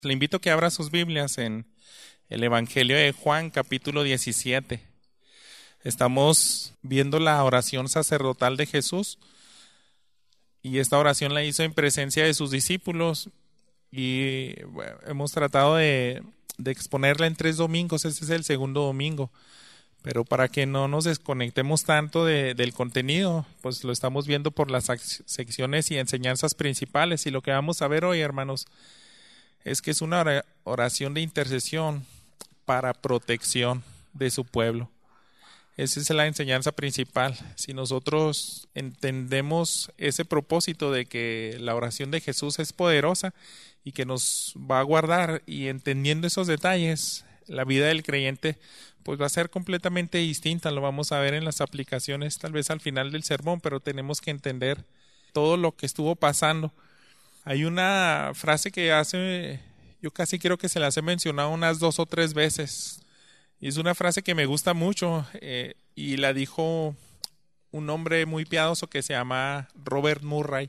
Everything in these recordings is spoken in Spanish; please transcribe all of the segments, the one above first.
Le invito a que abra sus Biblias en el Evangelio de Juan, capítulo 17. Estamos viendo la oración sacerdotal de Jesús y esta oración la hizo en presencia de sus discípulos y hemos tratado de exponerla en 3 domingos. Este es el segundo domingo, pero para que no nos desconectemos tanto del contenido, pues lo estamos viendo por las secciones y enseñanzas principales. Y lo que vamos a ver hoy, hermanos, es que es una oración de intercesión para protección de su pueblo. Esa es la enseñanza principal. Si nosotros entendemos ese propósito de que la oración de Jesús es poderosa y que nos va a guardar, y entendiendo esos detalles, la vida del creyente pues va a ser completamente distinta. Lo vamos a ver en las aplicaciones tal vez al final del sermón, pero tenemos que entender todo lo que estuvo pasando. Hay una frase que yo casi creo que se las he mencionado unas 2 o 3 veces. Y es una frase que me gusta mucho y la dijo un hombre muy piadoso que se llama Robert Murray.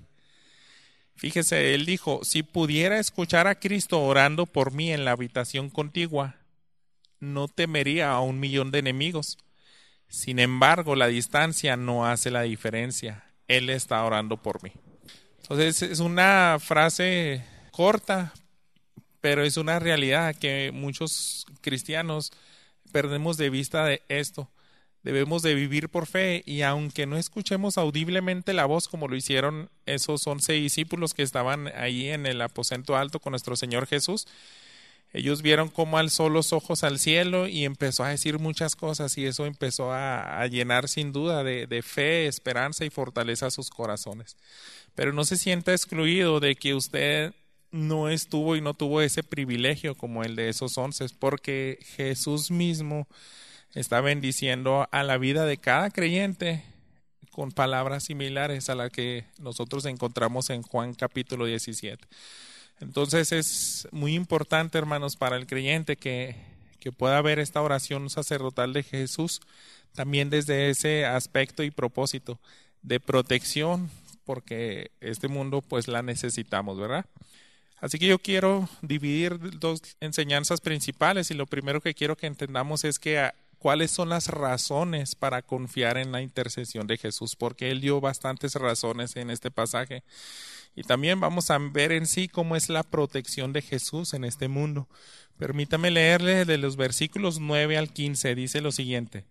Fíjese, él dijo: si pudiera escuchar a Cristo orando por mí en la habitación contigua, no temería a 1,000,000 de enemigos. Sin embargo, la distancia no hace la diferencia. Él está orando por mí. Entonces es una frase corta, pero es una realidad que muchos cristianos perdemos de vista de esto. Debemos de vivir por fe, y aunque no escuchemos audiblemente la voz como lo hicieron esos 11 discípulos que estaban ahí en el aposento alto con nuestro Señor Jesús, ellos vieron cómo alzó los ojos al cielo y empezó a decir muchas cosas, y eso empezó a llenar sin duda de fe, esperanza y fortaleza a sus corazones. Pero no se sienta excluido de que usted no estuvo y no tuvo ese privilegio como el de esos 11, porque Jesús mismo está bendiciendo a la vida de cada creyente con palabras similares a las que nosotros encontramos en Juan capítulo 17. Entonces es muy importante, hermanos, para el creyente que pueda ver esta oración sacerdotal de Jesús también desde ese aspecto y propósito de protección, porque este mundo pues la necesitamos, ¿verdad? Así que yo quiero dividir 2 enseñanzas principales, y lo primero que quiero que entendamos es cuáles son las razones para confiar en la intercesión de Jesús, porque Él dio bastantes razones en este pasaje. Y también vamos a ver en sí cómo es la protección de Jesús en este mundo. Permítame leerle de los versículos 9 al 15, dice lo siguiente: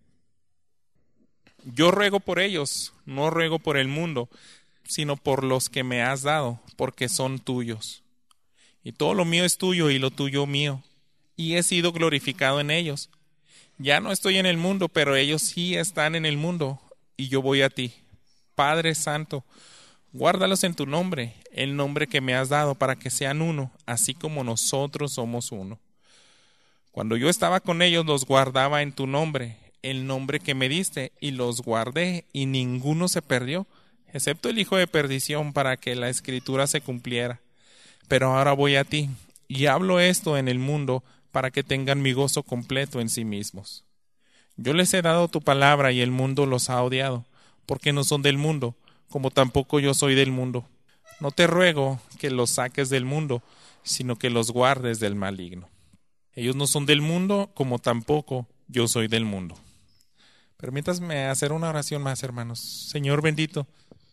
yo ruego por ellos, no ruego por el mundo, sino por los que me has dado, porque son tuyos. Y todo lo mío es tuyo y lo tuyo mío, y he sido glorificado en ellos. Ya no estoy en el mundo, pero ellos sí están en el mundo, y yo voy a ti. Padre Santo, guárdalos en tu nombre, el nombre que me has dado, para que sean uno, así como nosotros somos uno. Cuando yo estaba con ellos, los guardaba en tu nombre, el nombre que me diste, y los guardé, y ninguno se perdió, excepto el hijo de perdición, para que la escritura se cumpliera. Pero ahora voy a ti, y hablo esto en el mundo, para que tengan mi gozo completo en sí mismos. Yo les he dado tu palabra, y el mundo los ha odiado, porque no son del mundo, como tampoco yo soy del mundo. No te ruego que los saques del mundo, sino que los guardes del maligno. Ellos no son del mundo, como tampoco yo soy del mundo. Permítanme hacer una oración más, hermanos. Señor bendito,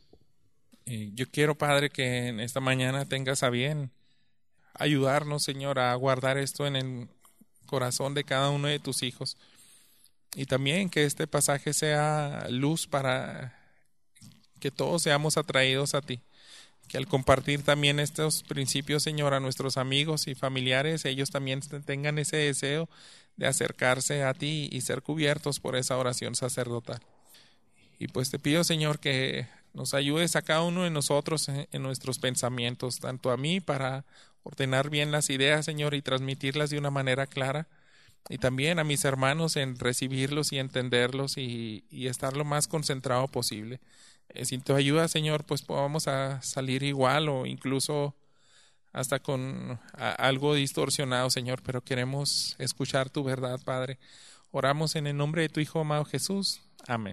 yo quiero, Padre, que en esta mañana tengas a bien ayudarnos, Señor, a guardar esto en el corazón de cada uno de tus hijos. Y también que este pasaje sea luz para que todos seamos atraídos a ti. Que al compartir también estos principios, Señor, a nuestros amigos y familiares, ellos también tengan ese deseo de acercarse a ti y ser cubiertos por esa oración sacerdotal. Y pues te pido, Señor, que nos ayudes a cada uno de nosotros en nuestros pensamientos, tanto a mí para ordenar bien las ideas, Señor, y transmitirlas de una manera clara, y también a mis hermanos en recibirlos y entenderlos y estar lo más concentrado posible. Sin tu ayuda, Señor, pues vamos a salir igual o incluso hasta con algo distorsionado, Señor, pero queremos escuchar tu verdad, Padre. Oramos en el nombre de tu Hijo amado Jesús. Amén.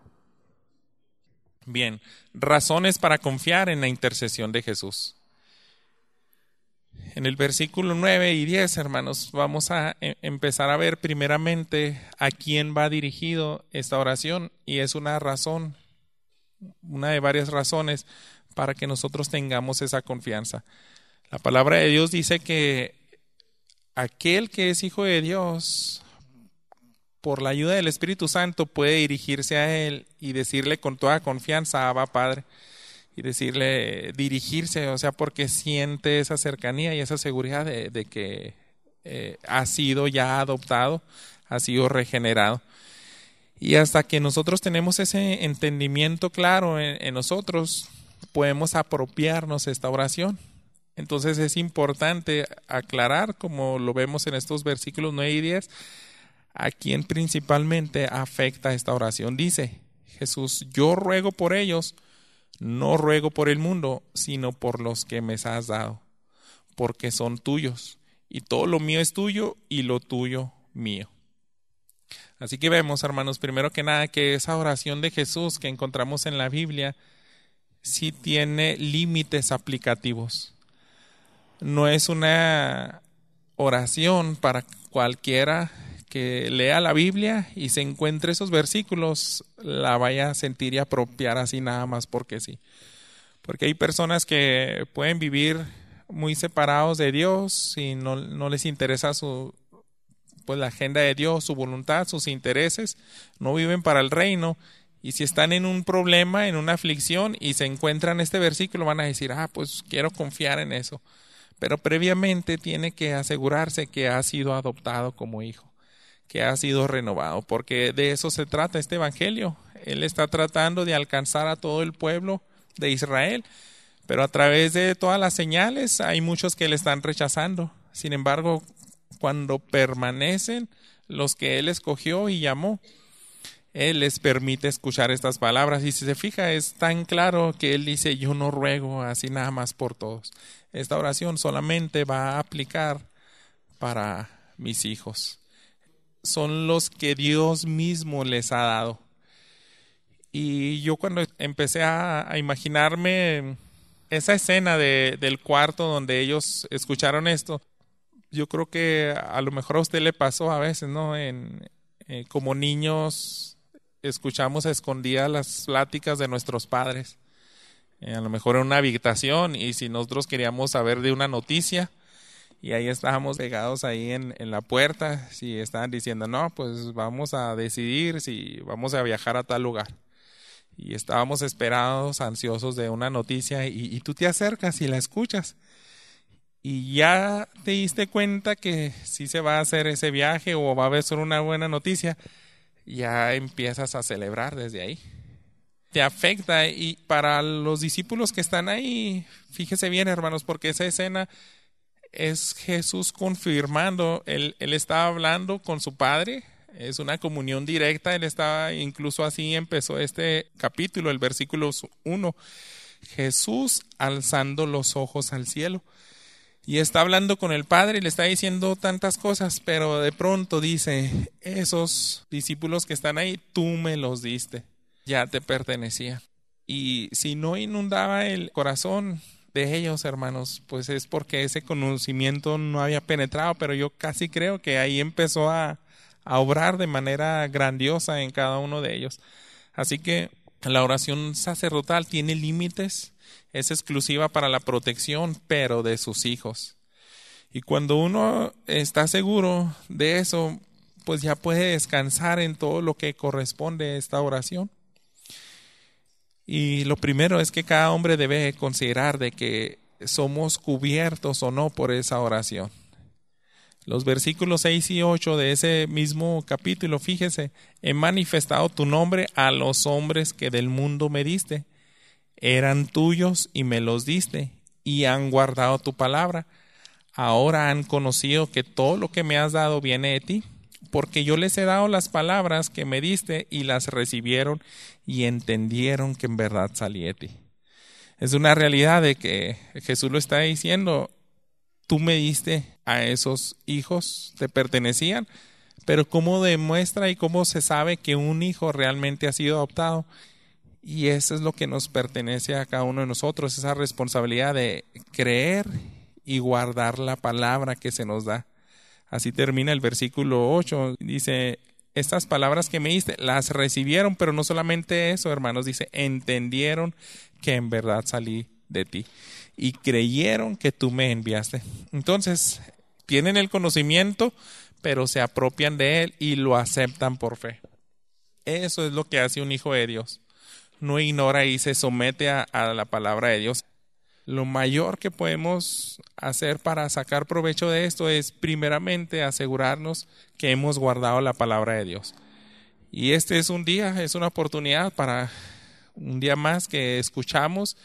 Bien, razones para confiar en la intercesión de Jesús. En el versículo 9 y 10, hermanos, vamos a empezar a ver primeramente a quién va dirigido esta oración, y es una razón, una de varias razones para que nosotros tengamos esa confianza. La palabra de Dios dice que aquel que es hijo de Dios, por la ayuda del Espíritu Santo, puede dirigirse a Él y decirle con toda confianza, Abba Padre, y dirigirse, o sea, porque siente esa cercanía y esa seguridad de que ha sido ya adoptado, ha sido regenerado. Y hasta que nosotros tenemos ese entendimiento claro en nosotros, podemos apropiarnos esta oración. Entonces es importante aclarar, como lo vemos en estos versículos 9 y 10, a quién principalmente afecta esta oración. Dice Jesús: yo ruego por ellos, no ruego por el mundo, sino por los que me has dado, porque son tuyos, y todo lo mío es tuyo, y lo tuyo mío. Así que vemos, hermanos, primero que nada, que esa oración de Jesús que encontramos en la Biblia sí tiene límites aplicativos. No es una oración para cualquiera que lea la Biblia y se encuentre esos versículos, la vaya a sentir y apropiar así nada más porque sí. Porque hay personas que pueden vivir muy separados de Dios y no les interesa la agenda de Dios, su voluntad, sus intereses, no viven para el reino, y si están en un problema, en una aflicción y se encuentran este versículo, van a decir, pues quiero confiar en eso. Pero previamente tiene que asegurarse que ha sido adoptado como hijo, que ha sido renovado, porque de eso se trata este evangelio. Él está tratando de alcanzar a todo el pueblo de Israel, pero a través de todas las señales hay muchos que le están rechazando. Sin embargo, cuando permanecen los que Él escogió y llamó, Él les permite escuchar estas palabras. Y si se fija, es tan claro que Él dice, yo no ruego así nada más por todos. Esta oración solamente va a aplicar para mis hijos. Son los que Dios mismo les ha dado. Y yo cuando empecé a imaginarme esa escena del cuarto donde ellos escucharon esto, yo creo que a lo mejor a usted le pasó a veces, ¿no? Como niños escuchamos a escondidas las pláticas de nuestros padres. A lo mejor en una habitación, y si nosotros queríamos saber de una noticia, y ahí estábamos pegados ahí en la puerta, si estaban diciendo, no, pues vamos a decidir si vamos a viajar a tal lugar. Y estábamos esperados, ansiosos de una noticia, y tú te acercas y la escuchas. Y ya te diste cuenta que sí se va a hacer ese viaje o va a ser una buena noticia, ya empiezas a celebrar desde ahí. Te afecta, y para los discípulos que están ahí, fíjese bien, hermanos, porque esa escena es Jesús confirmando, él estaba hablando con su Padre, es una comunión directa, él estaba, incluso así empezó este capítulo, el versículo 1, Jesús alzando los ojos al cielo. Y está hablando con el Padre y le está diciendo tantas cosas, pero de pronto dice, esos discípulos que están ahí, tú me los diste, ya te pertenecían. Y si no inundaba el corazón de ellos, hermanos, pues es porque ese conocimiento no había penetrado, pero yo casi creo que ahí empezó a obrar de manera grandiosa en cada uno de ellos. Así que la oración sacerdotal tiene límites. Es exclusiva para la protección, pero de sus hijos. Y cuando uno está seguro de eso, pues ya puede descansar en todo lo que corresponde a esta oración. Y lo primero es que cada hombre debe considerar de que somos cubiertos o no por esa oración. Los versículos 6 y 8 de ese mismo capítulo, fíjese, he manifestado tu nombre a los hombres que del mundo me diste. Eran tuyos y me los diste, y han guardado tu palabra. Ahora han conocido que todo lo que me has dado viene de ti, porque yo les he dado las palabras que me diste y las recibieron y entendieron que en verdad salí de ti. Es una realidad de que Jesús lo está diciendo, tú me diste a esos hijos, te pertenecían, pero ¿cómo demuestra y cómo se sabe que un hijo realmente ha sido adoptado? Y eso es lo que nos pertenece a cada uno de nosotros, esa responsabilidad de creer y guardar la palabra que se nos da. Así termina el versículo 8. Dice, estas palabras que me diste, las recibieron, pero no solamente eso, hermanos. Dice, entendieron que en verdad salí de ti y creyeron que tú me enviaste. Entonces, tienen el conocimiento, pero se apropian de él y lo aceptan por fe. Eso es lo que hace un hijo de Dios. No ignora y se somete a la palabra de Dios. Lo mayor que podemos hacer para sacar provecho de esto es primeramente asegurarnos que hemos guardado la palabra de Dios. Y este es un día, es una oportunidad para un día más que escuchamos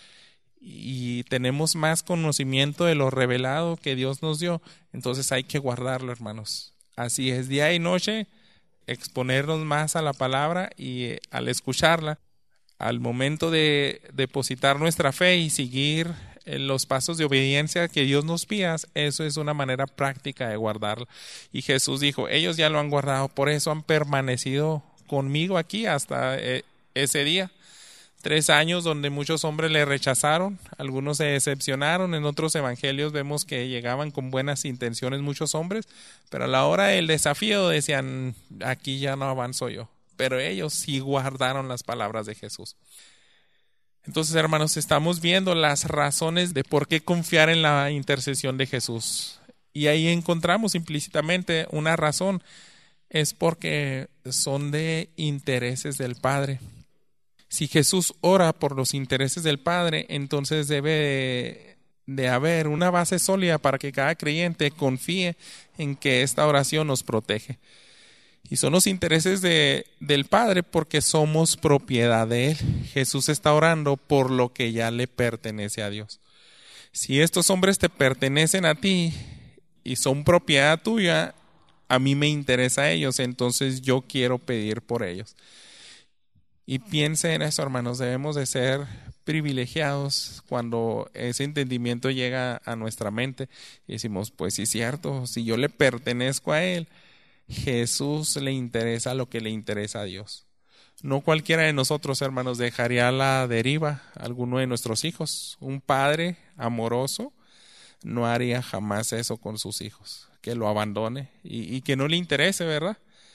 y tenemos más conocimiento de lo revelado que Dios nos dio. Entonces hay que guardarlo, hermanos. Así es, día y noche, exponernos más a la palabra y al escucharla, al momento de depositar nuestra fe y seguir en los pasos de obediencia que Dios nos pida, eso es una manera práctica de guardarla. Y Jesús dijo, ellos ya lo han guardado, por eso han permanecido conmigo aquí hasta ese día. 3 años donde muchos hombres le rechazaron, algunos se decepcionaron. En otros evangelios vemos que llegaban con buenas intenciones muchos hombres, pero a la hora del desafío decían, aquí ya no avanzo yo. Pero ellos sí guardaron las palabras de Jesús. Entonces, hermanos, estamos viendo las razones de por qué confiar en la intercesión de Jesús. Y ahí encontramos implícitamente una razón, es porque son de intereses del Padre. Si Jesús ora por los intereses del Padre, entonces debe de haber una base sólida para que cada creyente confíe en que esta oración nos protege. Y son los intereses del Padre porque somos propiedad de Él. Jesús está orando por lo que ya le pertenece a Dios. Si estos hombres te pertenecen a ti y son propiedad tuya, a mí me interesa a ellos, entonces yo quiero pedir por ellos. Y piense en eso, hermanos, debemos de ser privilegiados cuando ese entendimiento llega a nuestra mente y decimos, pues sí es cierto, si yo le pertenezco a Él, Jesús le interesa lo que le interesa a Dios. No cualquiera de nosotros, hermanos, dejaría a la deriva a alguno de nuestros hijos. Un padre amoroso no haría jamás eso con sus hijos, que lo abandone y que no le interese, ¿verdad?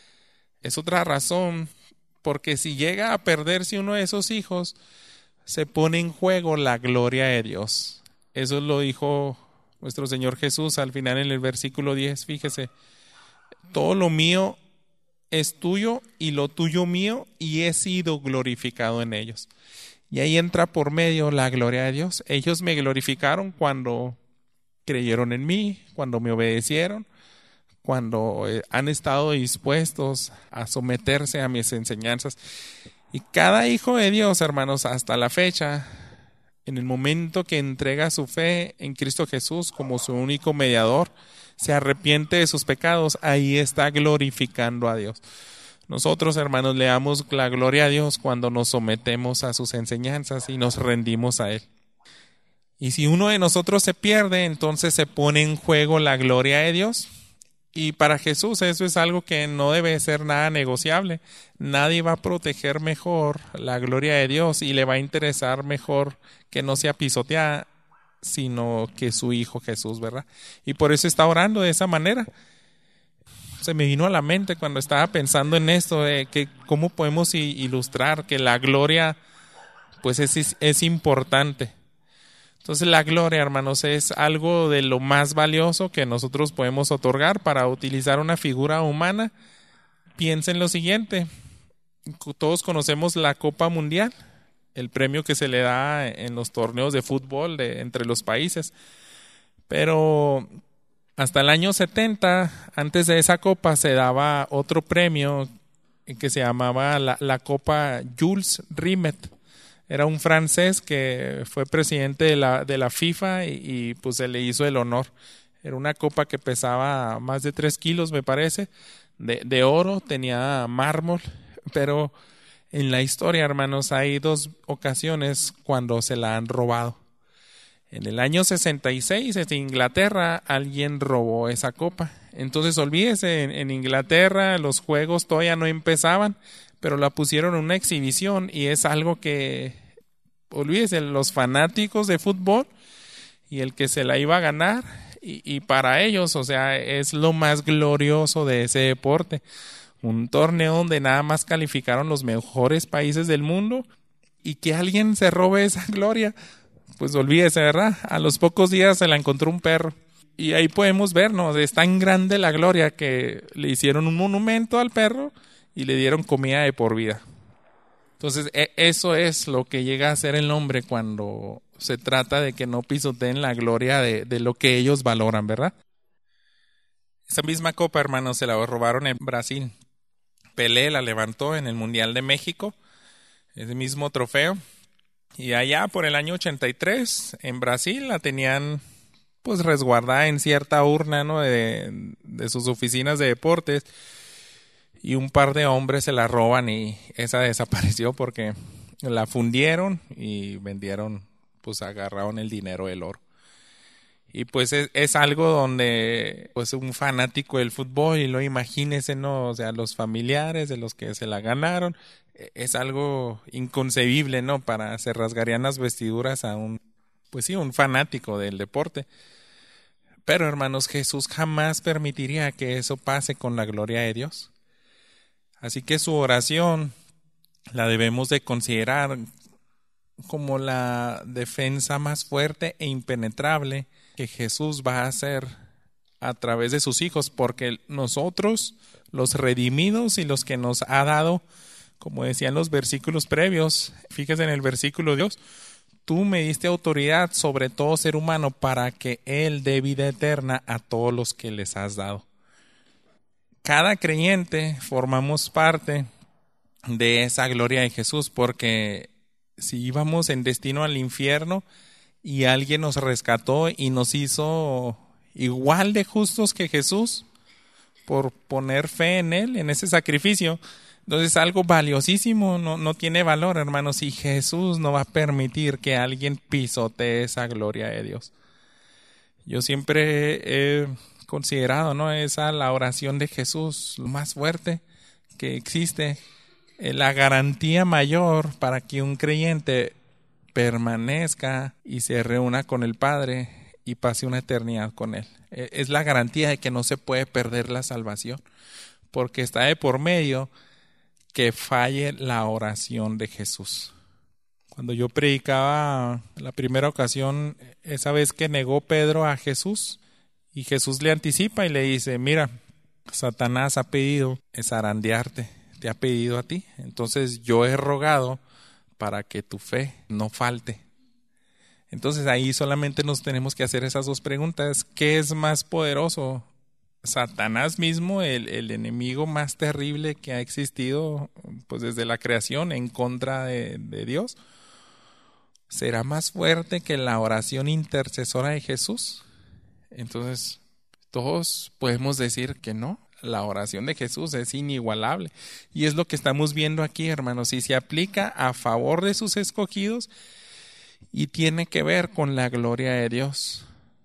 Es otra razón, porque si llega a perderse uno de esos hijos, se pone en juego la gloria de Dios. Eso lo dijo nuestro Señor Jesús al final en el versículo 10, fíjese. Todo lo mío es tuyo y lo tuyo mío, y he sido glorificado en ellos. Y ahí entra por medio la gloria de Dios. Ellos me glorificaron cuando creyeron en mí, cuando me obedecieron, cuando han estado dispuestos a someterse a mis enseñanzas. Y cada hijo de Dios, hermanos, hasta la fecha, en el momento que entrega su fe en Cristo Jesús como su único mediador, se arrepiente de sus pecados, ahí está glorificando a Dios. Nosotros, hermanos, le damos la gloria a Dios cuando nos sometemos a sus enseñanzas y nos rendimos a Él. Y si uno de nosotros se pierde, entonces se pone en juego la gloria de Dios. Y para Jesús eso es algo que no debe ser nada negociable. Nadie va a proteger mejor la gloria de Dios y le va a interesar mejor que no sea pisoteada, sino que su Hijo Jesús, ¿verdad? Y por eso está orando de esa manera. Se me vino a la mente cuando estaba pensando en esto, de que cómo podemos ilustrar que la gloria pues es importante. Entonces la gloria, hermanos, es algo de lo más valioso que nosotros podemos otorgar. Para utilizar una figura humana, piensen lo siguiente. Todos conocemos la Copa Mundial, el premio que se le da en los torneos de fútbol entre los países. Pero hasta el año 70, antes de esa copa, se daba otro premio que se llamaba la Copa Jules Rimet. Era un francés que fue presidente de la FIFA y pues se le hizo el honor. Era una copa que pesaba más de 3 kilos, me parece, de oro, tenía mármol, pero en la historia, hermanos, hay 2 ocasiones cuando se la han robado. En el año 66, en Inglaterra, alguien robó esa copa. Entonces, olvídese, en Inglaterra los juegos todavía no empezaban, pero la pusieron en una exhibición y es algo que, olvídese, los fanáticos de fútbol y el que se la iba a ganar, y para ellos, o sea, es lo más glorioso de ese deporte. Un torneo donde nada más calificaron los mejores países del mundo y que alguien se robe esa gloria, pues olvídese, ¿verdad? A los pocos días se la encontró un perro. Y ahí podemos ver, ¿no? Es tan grande la gloria que le hicieron un monumento al perro y le dieron comida de por vida. Entonces, eso es lo que llega a ser el hombre cuando se trata de que no pisoteen la gloria de lo que ellos valoran, ¿verdad? Esa misma copa, hermanos, se la robaron en Brasil. Pelé la levantó en el Mundial de México, ese mismo trofeo. Y allá por el año 83, en Brasil, la tenían pues resguardada en cierta urna, ¿no? de sus oficinas de deportes. Y un par de hombres se la roban y esa desapareció porque la fundieron y vendieron, pues agarraron el dinero del oro. Y pues es algo donde pues un fanático del fútbol, y lo imagínese, ¿no? O sea, los familiares de los que se la ganaron, es algo inconcebible, ¿no? Se rasgarían las vestiduras a un fanático del deporte. Pero hermanos, Jesús jamás permitiría que eso pase con la gloria de Dios. Así que su oración la debemos de considerar como la defensa más fuerte e impenetrable que Jesús va a hacer a través de sus hijos, porque nosotros, los redimidos y los que nos ha dado, como decían los versículos previos, fíjese en el versículo 2, tú me diste autoridad sobre todo ser humano para que Él dé vida eterna a todos los que les has dado. Cada creyente formamos parte de esa gloria de Jesús, porque si íbamos en destino al infierno y alguien nos rescató y nos hizo igual de justos que Jesús por poner fe en Él, en ese sacrificio, entonces algo valiosísimo no tiene valor, hermanos, y Jesús no va a permitir que alguien pisotee esa gloria de Dios. Yo siempre he considerado, ¿no? La oración de Jesús, lo más fuerte que existe, la garantía mayor para que un creyente permanezca y se reúna con el Padre y pase una eternidad con Él. Es la garantía de que no se puede perder la salvación, porque está de por medio que falle la oración de Jesús. Cuando yo predicaba la primera ocasión, esa vez que negó Pedro a Jesús, y Jesús le anticipa y le dice, mira, Satanás ha pedido zarandearte, te ha pedido a ti, entonces yo he rogado para que tu fe no falte. Entonces ahí solamente nos tenemos que hacer esas dos preguntas. ¿Qué es más poderoso? Satanás mismo, el enemigo más terrible que ha existido pues desde la creación en contra de Dios, ¿será más fuerte que la oración intercesora de Jesús? Entonces todos podemos decir que no. La oración de Jesús es inigualable. Y es lo que estamos viendo aquí, hermanos. Y se aplica a favor de sus escogidos y tiene que ver con la gloria de Dios.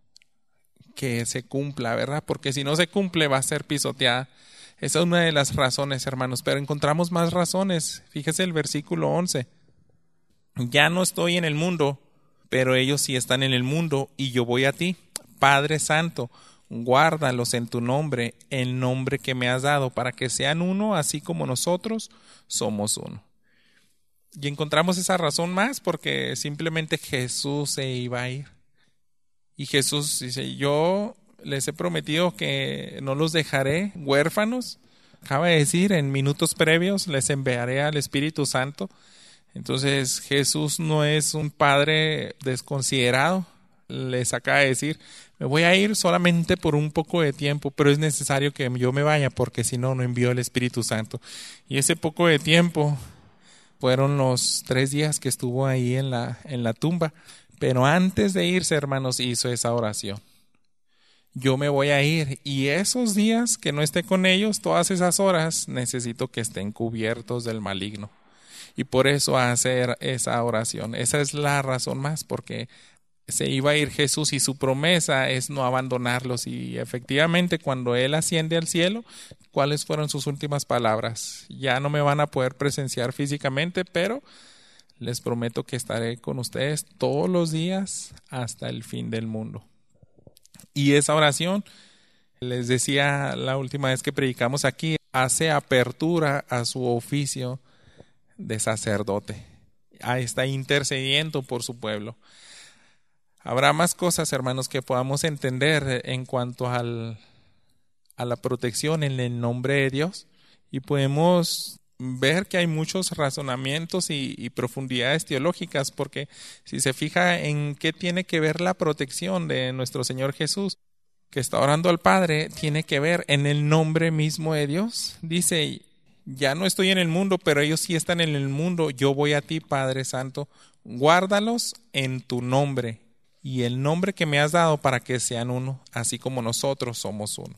Que se cumpla, ¿verdad? Porque si no se cumple va a ser pisoteada. Esa es una de las razones, hermanos. Pero encontramos más razones. Fíjese el versículo 11. Ya no estoy en el mundo, pero ellos sí están en el mundo y yo voy a ti. Padre Santo, guárdalos en tu nombre, el nombre que me has dado, para que sean uno, así como nosotros somos uno. Y encontramos esa razón más porque simplemente Jesús se iba a ir. Y Jesús dice, yo les he prometido que no los dejaré huérfanos. Acaba de decir, en minutos previos les enviaré al Espíritu Santo. Entonces Jesús no es un padre desconsiderado. Les acaba de decir, me voy a ir solamente por un poco de tiempo, pero es necesario que yo me vaya porque si no, no envío el Espíritu Santo. Y ese poco de tiempo fueron los 3 días que estuvo ahí en la tumba. Pero antes de irse, hermanos, hizo esa oración. Yo me voy a ir y esos días que no esté con ellos, todas esas horas, necesito que estén cubiertos del maligno. Y por eso hacer esa oración. Esa es la razón más, porque se iba a ir Jesús y su promesa es no abandonarlos. Y efectivamente cuando Él asciende al cielo, ¿cuáles fueron sus últimas palabras? Ya no me van a poder presenciar físicamente, pero les prometo que estaré con ustedes todos los días hasta el fin del mundo. Y esa oración, les decía la última vez que predicamos aquí, hace apertura a su oficio de sacerdote. Ahí está intercediendo por su pueblo. Habrá más cosas, hermanos, que podamos entender en cuanto a la protección en el nombre de Dios, y podemos ver que hay muchos razonamientos y profundidades teológicas, porque si se fija en qué tiene que ver la protección de nuestro Señor Jesús, que está orando al Padre, tiene que ver en el nombre mismo de Dios. Dice, ya no estoy en el mundo, pero ellos sí están en el mundo. Yo voy a ti, Padre Santo, guárdalos en tu nombre y el nombre que me has dado para que sean uno, así como nosotros somos uno.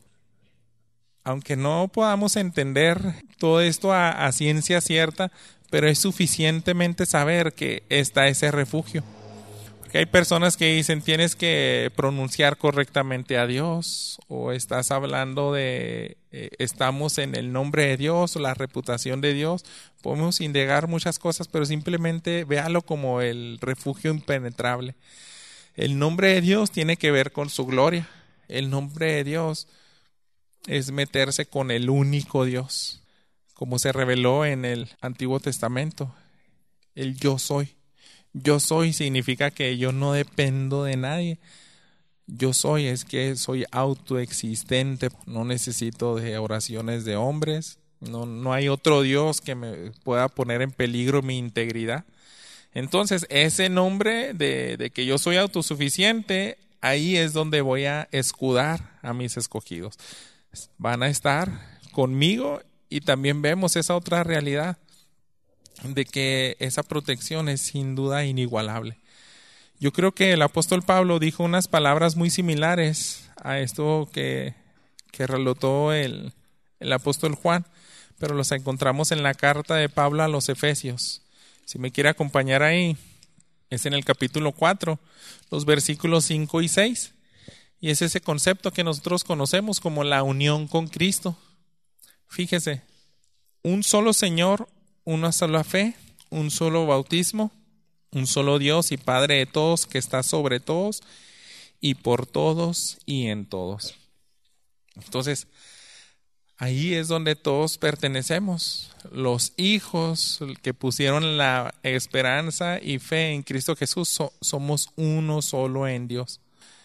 Aunque no podamos entender todo esto a ciencia cierta, pero es suficientemente saber que está ese refugio. Porque hay personas que dicen tienes que pronunciar correctamente a Dios, o estás hablando de estamos en el nombre de Dios o la reputación de Dios. Podemos indagar muchas cosas, pero simplemente véalo como el refugio impenetrable. El nombre de Dios tiene que ver con su gloria. El nombre de Dios es meterse con el único Dios, como se reveló en el Antiguo Testamento. El yo soy. Yo soy significa que yo no dependo de nadie. Yo soy es que soy autoexistente, no necesito de oraciones de hombres, no hay otro Dios que me pueda poner en peligro mi integridad. Entonces, ese nombre de que yo soy autosuficiente, ahí es donde voy a escudar a mis escogidos. Van a estar conmigo, y también vemos esa otra realidad de que esa protección es sin duda inigualable. Yo creo que el apóstol Pablo dijo unas palabras muy similares a esto que relató el apóstol Juan, pero los encontramos en la carta de Pablo a los Efesios. Si me quiere acompañar ahí, es en el capítulo 4, los versículos 5 y 6. Y es ese concepto que nosotros conocemos como la unión con Cristo. Fíjese, un solo Señor, una sola fe, un solo bautismo, un solo Dios y Padre de todos, que está sobre todos y por todos y en todos. Entonces, ahí es donde todos pertenecemos. Los hijos que pusieron la esperanza y fe en Cristo Jesús, somos uno solo en Dios.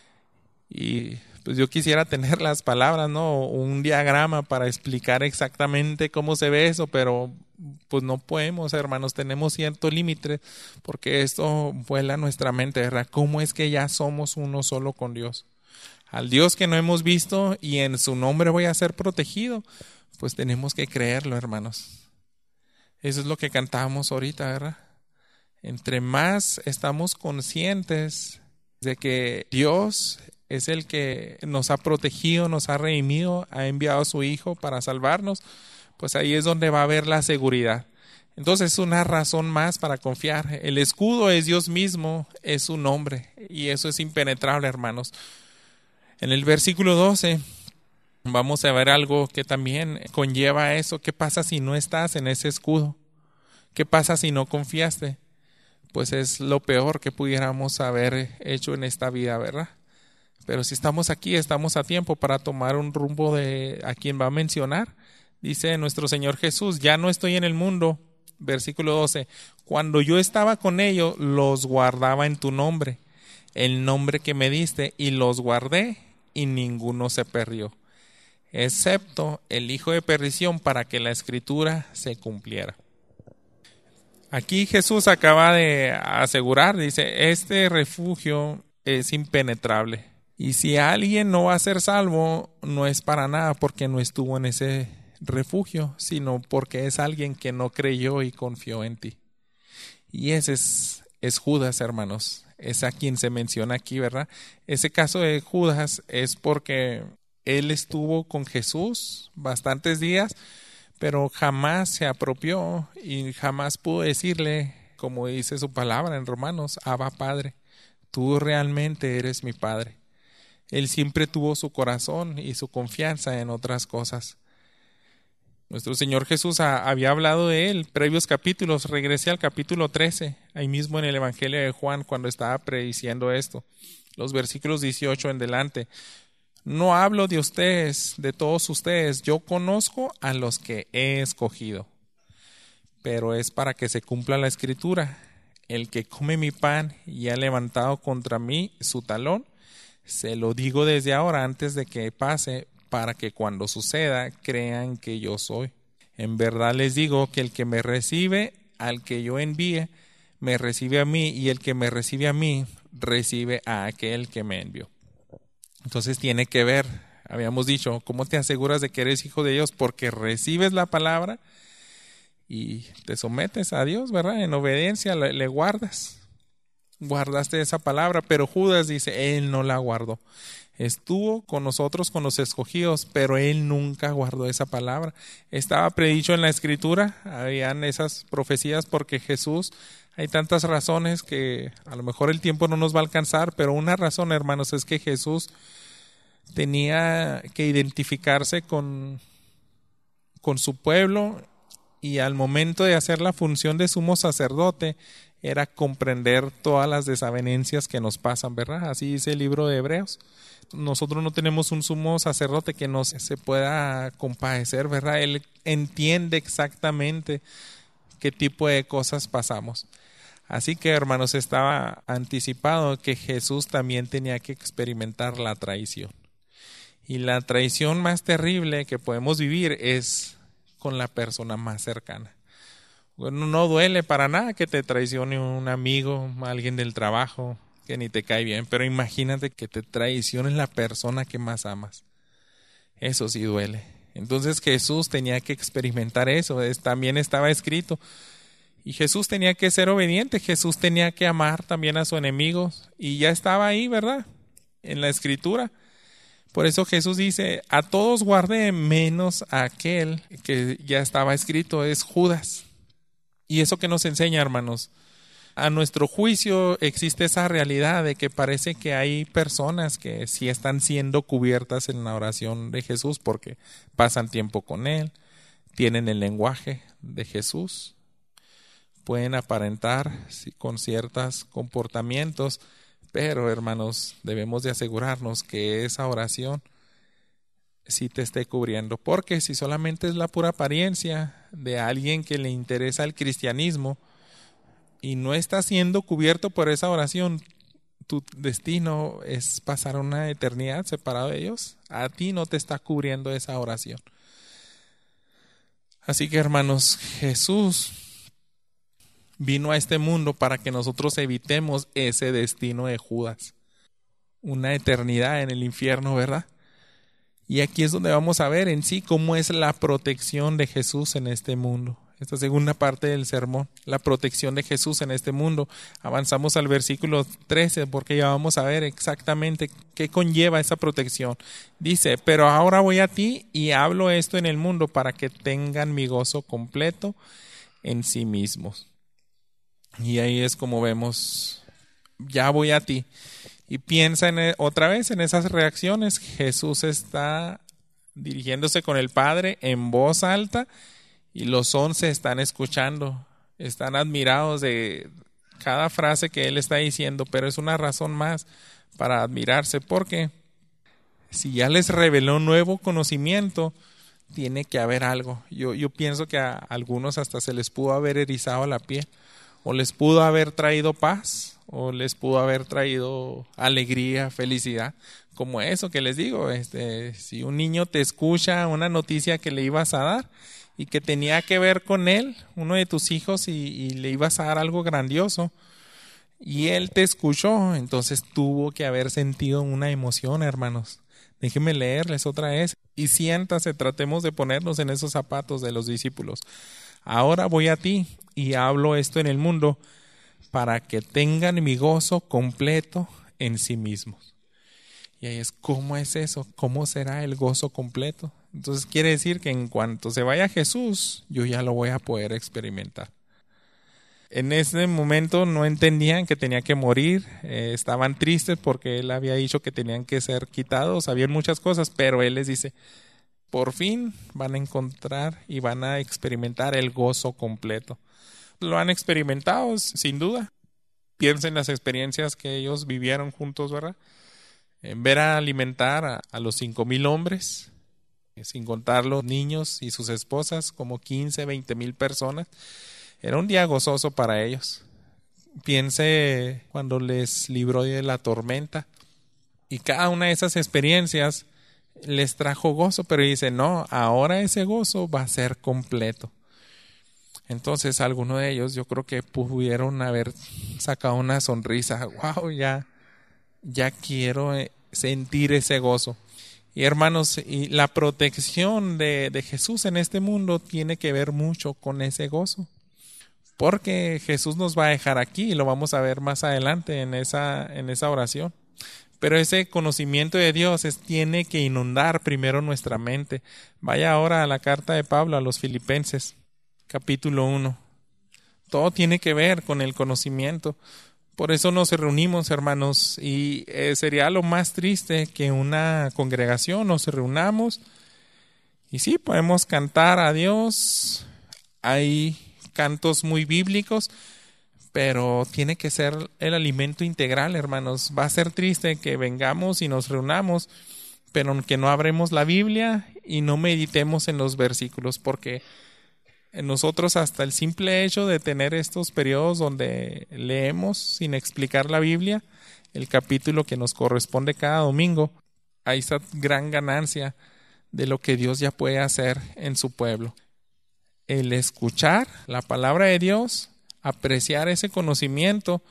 Y pues yo quisiera tener las palabras, ¿no? Un diagrama para explicar exactamente cómo se ve eso, pero pues no podemos, hermanos, tenemos cierto límite, porque esto vuela nuestra mente, ¿verdad? ¿Cómo es que ya somos uno solo con Dios? Al Dios que no hemos visto y en su nombre voy a ser protegido, pues tenemos que creerlo, hermanos. Eso es lo que cantábamos ahorita, ¿verdad? Entre más estamos conscientes de que Dios es el que nos ha protegido, nos ha redimido, ha enviado a su Hijo para salvarnos, pues ahí es donde va a haber la seguridad. Entonces es una razón más para confiar. El escudo es Dios mismo, es su nombre, y eso es impenetrable, hermanos. En el versículo 12 vamos a ver algo que también conlleva eso. ¿Qué pasa si no estás en ese escudo? ¿Qué pasa si no confiaste? Pues es lo peor que pudiéramos haber hecho en esta vida, ¿verdad? Pero si estamos aquí, estamos a tiempo para tomar un rumbo de a quien va a mencionar. Dice nuestro Señor Jesús, ya no estoy en el mundo. Versículo 12, cuando yo estaba con ellos, los guardaba en tu nombre, el nombre que me diste, y los guardé, y ninguno se perdió, excepto el hijo de perdición, para que la escritura se cumpliera. Aquí Jesús acaba de asegurar, dice, este refugio es impenetrable. Y si alguien no va a ser salvo, no es para nada porque no estuvo en ese refugio, sino porque es alguien que no creyó y confió en ti. Y ese es Judas, hermanos. Es a quien se menciona aquí, ¿verdad? Ese caso de Judas es porque él estuvo con Jesús bastantes días, pero jamás se apropió y jamás pudo decirle, como dice su palabra en Romanos, Abba Padre, tú realmente eres mi Padre. Él siempre tuvo su corazón y su confianza en otras cosas. Nuestro Señor Jesús había hablado de él previos capítulos. Regrese al capítulo 13, ahí mismo en el Evangelio de Juan, cuando estaba prediciendo esto. Los versículos 18 en delante. No hablo de ustedes, de todos ustedes. Yo conozco a los que he escogido. Pero es para que se cumpla la Escritura. El que come mi pan y ha levantado contra mí su talón, se lo digo desde ahora antes de que pase, para que cuando suceda crean que yo soy. En verdad les digo que el que me recibe, al que yo envíe, me recibe a mí, y el que me recibe a mí, recibe a aquel que me envió. Entonces tiene que ver, habíamos dicho, ¿cómo te aseguras de que eres hijo de Dios? Porque recibes la palabra y te sometes a Dios, ¿verdad? En obediencia le guardas. Guardaste esa palabra, pero Judas dice, él no la guardó. Estuvo con nosotros, con los escogidos, pero él nunca guardó esa palabra. Estaba predicho en la Escritura, habían esas profecías porque Jesús, hay tantas razones que a lo mejor el tiempo no nos va a alcanzar, pero una razón, hermanos, es que Jesús tenía que identificarse con su pueblo, y al momento de hacer la función de sumo sacerdote era comprender todas las desavenencias que nos pasan, ¿verdad? Así dice el libro de Hebreos. Nosotros no tenemos un sumo sacerdote que nos se pueda compadecer, ¿verdad? Él entiende exactamente qué tipo de cosas pasamos. Así que, hermanos, estaba anticipado que Jesús también tenía que experimentar la traición. Y la traición más terrible que podemos vivir es con la persona más cercana. Bueno, no duele para nada que te traicione un amigo, alguien del trabajo que ni te cae bien, pero imagínate que te traicione la persona que más amas. Eso sí duele. Entonces Jesús tenía que experimentar eso, también estaba escrito. Y Jesús tenía que ser obediente, Jesús tenía que amar también a sus enemigos, y ya estaba ahí, ¿verdad? En la Escritura. Por eso Jesús dice, a todos guardé menos a aquel que ya estaba escrito, es Judas. ¿Y eso que nos enseña, hermanos? A nuestro juicio existe esa realidad de que parece que hay personas que sí están siendo cubiertas en la oración de Jesús porque pasan tiempo con Él, tienen el lenguaje de Jesús, pueden aparentar con ciertos comportamientos, pero, hermanos, debemos de asegurarnos que esa oración sí te esté cubriendo, porque si solamente es la pura apariencia de alguien que le interesa el cristianismo y no está siendo cubierto por esa oración, tu destino es pasar una eternidad separado de Dios. A ti no te está cubriendo esa oración. Así que, hermanos, Jesús vino a este mundo para que nosotros evitemos ese destino de Judas, una eternidad en el infierno, ¿verdad? Y aquí es donde vamos a ver en sí cómo es la protección de Jesús en este mundo. Esta segunda parte del sermón, la protección de Jesús en este mundo. Avanzamos al versículo 13 porque ya vamos a ver exactamente qué conlleva esa protección. Dice, pero ahora voy a ti y hablo esto en el mundo para que tengan mi gozo completo en sí mismos. Y ahí es como vemos, ya voy a ti. Y piensa otra vez en esas reacciones. Jesús está dirigiéndose con el Padre en voz alta y los 11 están escuchando, están admirados de cada frase que Él está diciendo, pero es una razón más para admirarse, porque si ya les reveló un nuevo conocimiento, tiene que haber algo. Yo pienso que a algunos hasta se les pudo haber erizado la piel, o les pudo haber traído paz, o les pudo haber traído alegría, felicidad, como eso que les digo, si un niño te escucha una noticia que le ibas a dar y que tenía que ver con él, uno de tus hijos, y le ibas a dar algo grandioso, y él te escuchó, entonces tuvo que haber sentido una emoción, hermanos. Déjenme leerles otra vez, y siéntase, tratemos de ponernos en esos zapatos de los discípulos. Ahora voy a ti y hablo esto en el mundo para que tengan mi gozo completo en sí mismos. Y ahí es, ¿cómo es eso? ¿Cómo será el gozo completo? Entonces quiere decir que en cuanto se vaya Jesús, yo ya lo voy a poder experimentar. En ese momento no entendían que tenía que morir, estaban tristes porque Él había dicho que tenían que ser quitados, habían muchas cosas, pero Él les dice, por fin van a encontrar y van a experimentar el gozo completo. Lo han experimentado, sin duda. Piensen en las experiencias que ellos vivieron juntos, ¿verdad? En ver alimentar a los 5,000 hombres, sin contar los niños y sus esposas, como 15, 20,000 personas. Era un día gozoso para ellos. Piense cuando les libró de la tormenta. Y cada una de esas experiencias les trajo gozo, pero dice, no, ahora ese gozo va a ser completo. Entonces, algunos de ellos yo creo que pudieron haber sacado una sonrisa. Wow, ya quiero sentir ese gozo. Y hermanos, y la protección de Jesús en este mundo tiene que ver mucho con ese gozo. Porque Jesús nos va a dejar aquí y lo vamos a ver más adelante en esa oración. Pero ese conocimiento de Dios tiene que inundar primero nuestra mente. Vaya ahora a la carta de Pablo a los Filipenses, capítulo 1. Todo tiene que ver con el conocimiento. Por eso nos reunimos, hermanos, y sería lo más triste que una congregación nos reunamos. Y sí, podemos cantar a Dios. Hay cantos muy bíblicos, pero tiene que ser el alimento integral, hermanos. Va a ser triste que vengamos y nos reunamos, pero que no abremos la Biblia y no meditemos en los versículos, porque nosotros hasta el simple hecho de tener estos periodos donde leemos sin explicar la Biblia, el capítulo que nos corresponde cada domingo, hay esa gran ganancia de lo que Dios ya puede hacer en su pueblo. El escuchar la palabra de Dios, apreciar ese conocimiento,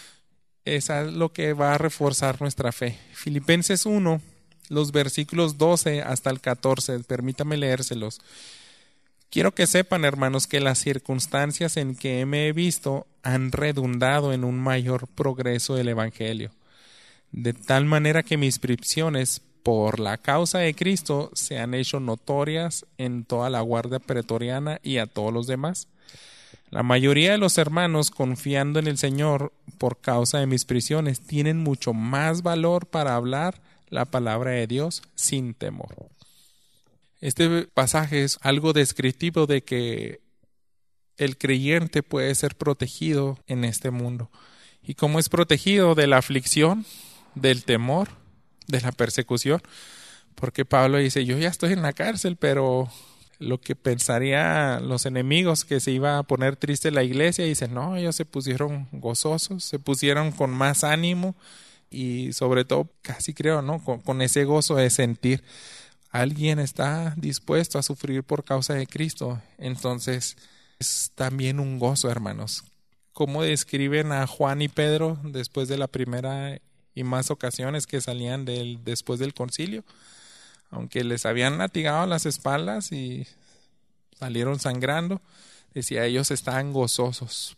es lo que va a reforzar nuestra fe. Filipenses 1, los versículos 12 hasta el 14, permítame leérselos. Quiero que sepan, hermanos, que las circunstancias en que me he visto han redundado en un mayor progreso del Evangelio, de tal manera que mis prisiones por la causa de Cristo se han hecho notorias en toda la guardia pretoriana y a todos los demás. La mayoría de los hermanos, confiando en el Señor por causa de mis prisiones, tienen mucho más valor para hablar la palabra de Dios sin temor. Este pasaje es algo descriptivo de que el creyente puede ser protegido en este mundo. ¿Y cómo es protegido? De la aflicción, del temor, de la persecución. Porque Pablo dice, yo ya estoy en la cárcel, pero lo que pensarían los enemigos que se iba a poner triste la iglesia, dice, no, ellos se pusieron gozosos, se pusieron con más ánimo y sobre todo, casi creo, ¿no? Con ese gozo de sentir, alguien está dispuesto a sufrir por causa de Cristo. Entonces, es también un gozo, hermanos. ¿Cómo describen a Juan y Pedro después de la primera y más ocasiones que salían después del concilio? Aunque les habían latigado las espaldas y salieron sangrando, decía, ellos estaban gozosos.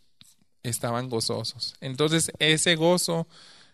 Entonces, ese gozo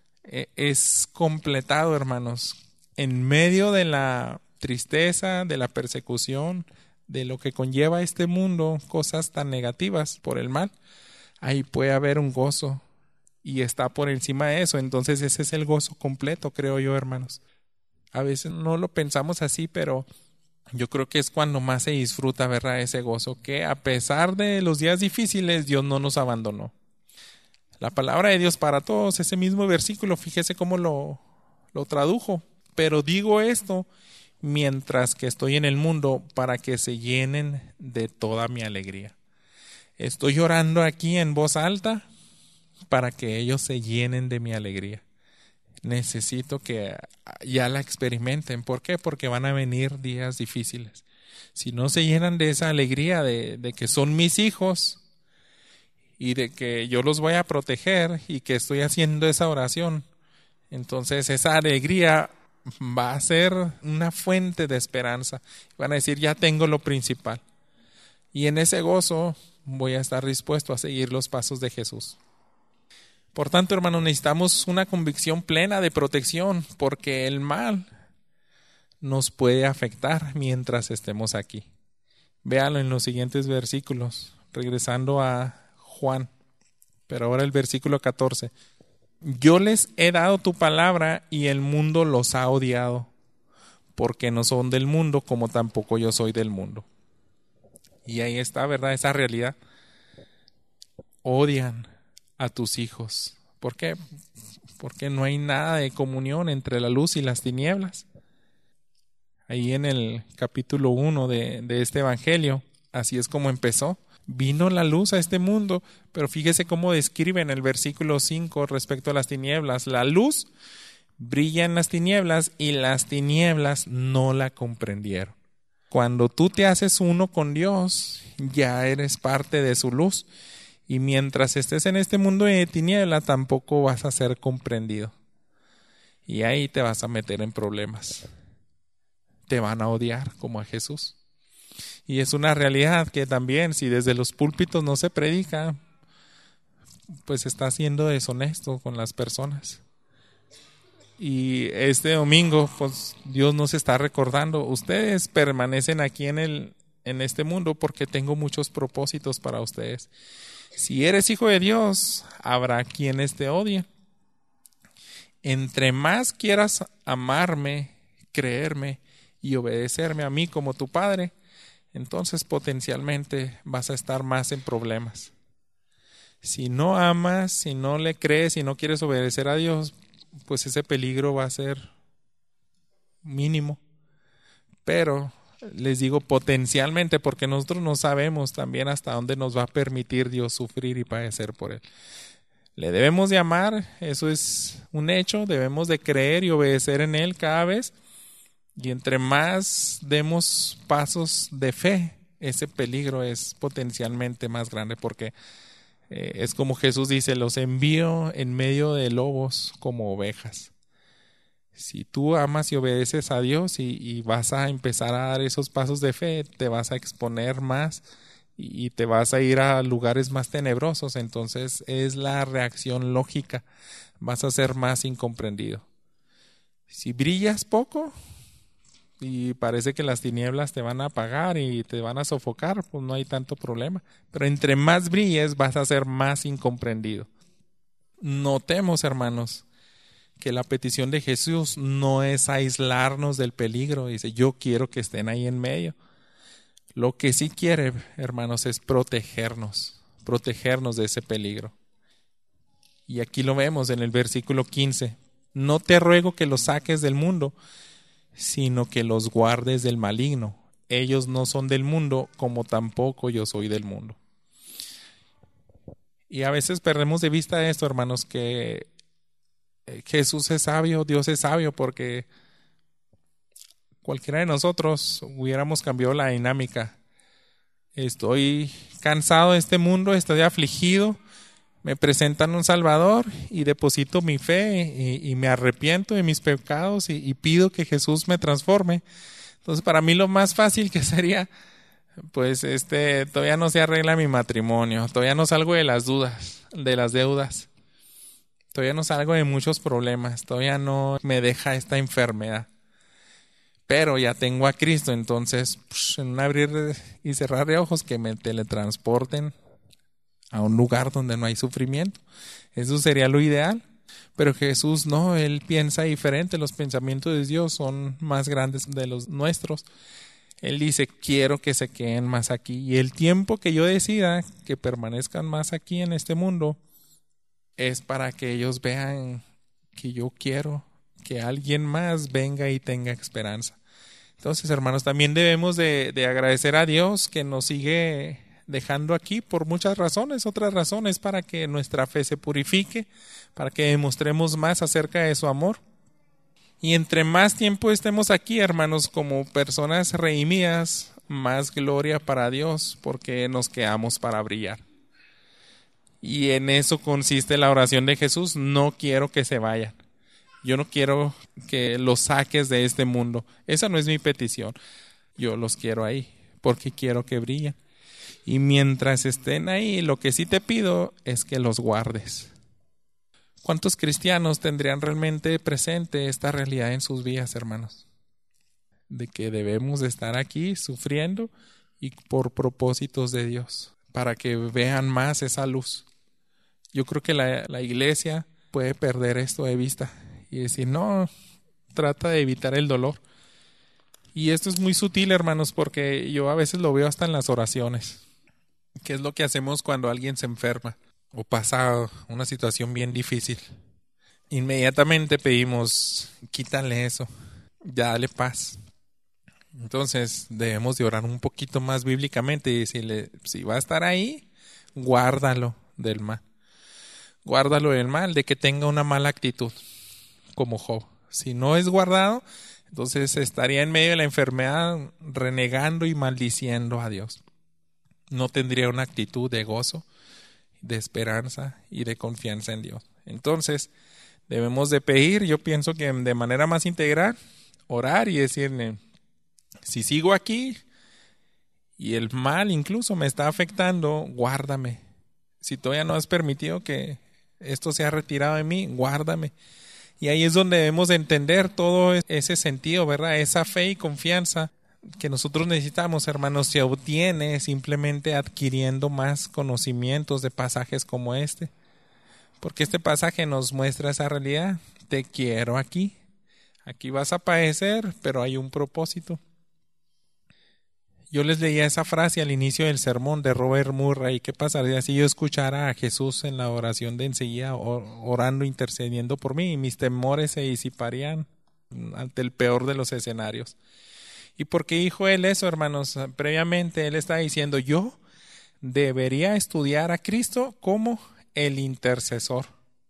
es completado, hermanos, en medio de la tristeza, de la persecución, de lo que conlleva este mundo, cosas tan negativas por el mal. Ahí puede haber un gozo y está por encima de eso. Entonces, ese es el gozo completo, creo yo, hermanos. A veces no lo pensamos así, pero yo creo que es cuando más se disfruta, ¿verdad? Ese gozo, que a pesar de los días difíciles, Dios no nos abandonó. La palabra de Dios para todos, ese mismo versículo, fíjese cómo lo tradujo. Pero digo esto mientras que estoy en el mundo para que se llenen de toda mi alegría. Estoy orando aquí en voz alta para que ellos se llenen de mi alegría. Necesito que ya la experimenten. ¿Por qué? Porque van a venir días difíciles. Si no se llenan de esa alegría de que son mis hijos y de que yo los voy a proteger y que estoy haciendo esa oración, entonces esa alegría va a ser una fuente de esperanza. Van a decir, ya tengo lo principal. Y en ese gozo voy a estar dispuesto a seguir los pasos de Jesús. Por tanto, hermanos, necesitamos una convicción plena de protección, porque el mal nos puede afectar mientras estemos aquí. Véanlo en los siguientes versículos, regresando a Juan, pero ahora el versículo 14. Yo les he dado tu palabra y el mundo los ha odiado, porque no son del mundo, como tampoco yo soy del mundo. Y ahí está, ¿verdad? Esa realidad. Odian a tus hijos. ¿Por qué? Porque no hay nada de comunión entre la luz y las tinieblas. Ahí en el capítulo 1 de este evangelio, así es como empezó. Vino la luz a este mundo, pero fíjese cómo describe en el versículo 5 respecto a las tinieblas. La luz brilla en las tinieblas y las tinieblas no la comprendieron. Cuando tú te haces uno con Dios, ya eres parte de su luz. Y mientras estés en este mundo de tiniebla, tampoco vas a ser comprendido. Y ahí te vas a meter en problemas. Te van a odiar como a Jesús. Y es una realidad que también, si desde los púlpitos no se predica, pues está siendo deshonesto con las personas. Y este domingo, pues Dios nos está recordando, ustedes permanecen aquí en este mundo porque tengo muchos propósitos para ustedes. Si eres hijo de Dios, habrá quienes te odien. Entre más quieras amarme, creerme y obedecerme a mí como tu Padre, entonces potencialmente vas a estar más en problemas. Si no amas, si no le crees, si no quieres obedecer a Dios, pues ese peligro va a ser mínimo. Pero les digo potencialmente, porque nosotros no sabemos también hasta dónde nos va a permitir Dios sufrir y padecer por Él. Le debemos de amar, eso es un hecho, debemos de creer y obedecer en Él cada vez. Y entre más demos pasos de fe, ese peligro es potencialmente más grande, porque es como Jesús dice, los envío en medio de lobos como ovejas. Si tú amas y obedeces a Dios y vas a empezar a dar esos pasos de fe, te vas a exponer más y te vas a ir a lugares más tenebrosos. Entonces es la reacción lógica, vas a ser más incomprendido. Si brillas poco y parece que las tinieblas te van a apagar y te van a sofocar, pues no hay tanto problema. Pero entre más brilles vas a ser más incomprendido. Notemos, hermanos, que la petición de Jesús no es aislarnos del peligro. Dice, yo quiero que estén ahí en medio. Lo que sí quiere, hermanos, es protegernos de ese peligro. Y aquí lo vemos en el versículo 15. No te ruego que los saques del mundo, sino que los guardes del maligno. Ellos no son del mundo, como tampoco yo soy del mundo. Y a veces perdemos de vista esto, hermanos, que Jesús es sabio, Dios es sabio, porque cualquiera de nosotros hubiéramos cambiado la dinámica. Estoy cansado de este mundo, estoy afligido, me presentan un Salvador y deposito mi fe y me arrepiento de mis pecados y pido que Jesús me transforme. Entonces, para mí lo más fácil que sería, pues todavía no se arregla mi matrimonio, todavía no salgo de las deudas. Todavía no salgo de muchos problemas, todavía no me deja esta enfermedad. Pero ya tengo a Cristo, entonces en un abrir y cerrar de ojos que me teletransporten a un lugar donde no hay sufrimiento. Eso sería lo ideal. Pero Jesús no, Él piensa diferente, los pensamientos de Dios son más grandes de los nuestros. Él dice, quiero que se queden más aquí. Y el tiempo que yo decida que permanezcan más aquí en este mundo, es para que ellos vean que yo quiero que alguien más venga y tenga esperanza. Entonces, hermanos, también debemos de agradecer a Dios que nos sigue dejando aquí por muchas razones. Otras razones para que nuestra fe se purifique, para que demostremos más acerca de su amor. Y entre más tiempo estemos aquí, hermanos, como personas redimidas, más gloria para Dios, porque nos quedamos para brillar. Y en eso consiste la oración de Jesús. No quiero que se vayan. Yo no quiero que los saques de este mundo. Esa no es mi petición. Yo los quiero ahí porque quiero que brillen. Y mientras estén ahí, lo que sí te pido es que los guardes. ¿Cuántos cristianos tendrían realmente presente esta realidad en sus vidas, hermanos? De que debemos de estar aquí sufriendo y por propósitos de Dios, para que vean más esa luz. Yo creo que la iglesia puede perder esto de vista y decir, no, trata de evitar el dolor. Y esto es muy sutil, hermanos, porque yo a veces lo veo hasta en las oraciones. ¿Qué es lo que hacemos cuando alguien se enferma o pasa una situación bien difícil? Inmediatamente pedimos, quítale eso, ya dale paz. Entonces debemos de orar un poquito más bíblicamente y decirle, si va a estar ahí, guárdalo del mal. Guárdalo del mal, de que tenga una mala actitud, como Job. Si no es guardado, entonces estaría en medio de la enfermedad renegando y maldiciendo a Dios. No tendría una actitud de gozo, de esperanza y de confianza en Dios. Entonces, debemos de pedir, yo pienso que de manera más integral, orar y decirle, si sigo aquí y el mal incluso me está afectando, guárdame. Si todavía no has permitido que esto sea retirado de mí, guárdame. Y ahí es donde debemos de entender todo ese sentido, ¿verdad? Esa fe y confianza que nosotros necesitamos, hermanos, se obtiene simplemente adquiriendo más conocimientos de pasajes como este. Porque este pasaje nos muestra esa realidad. Te quiero aquí. Aquí vas a padecer, pero hay un propósito. Yo les leía esa frase al inicio del sermón de Robert Murray. ¿Qué pasaría si yo escuchara a Jesús en la oración de enseguida, orando, intercediendo por mí? Y mis temores se disiparían ante el peor de los escenarios. ¿Y por qué dijo él eso, hermanos? Previamente él está diciendo, yo debería estudiar a Cristo como el intercesor.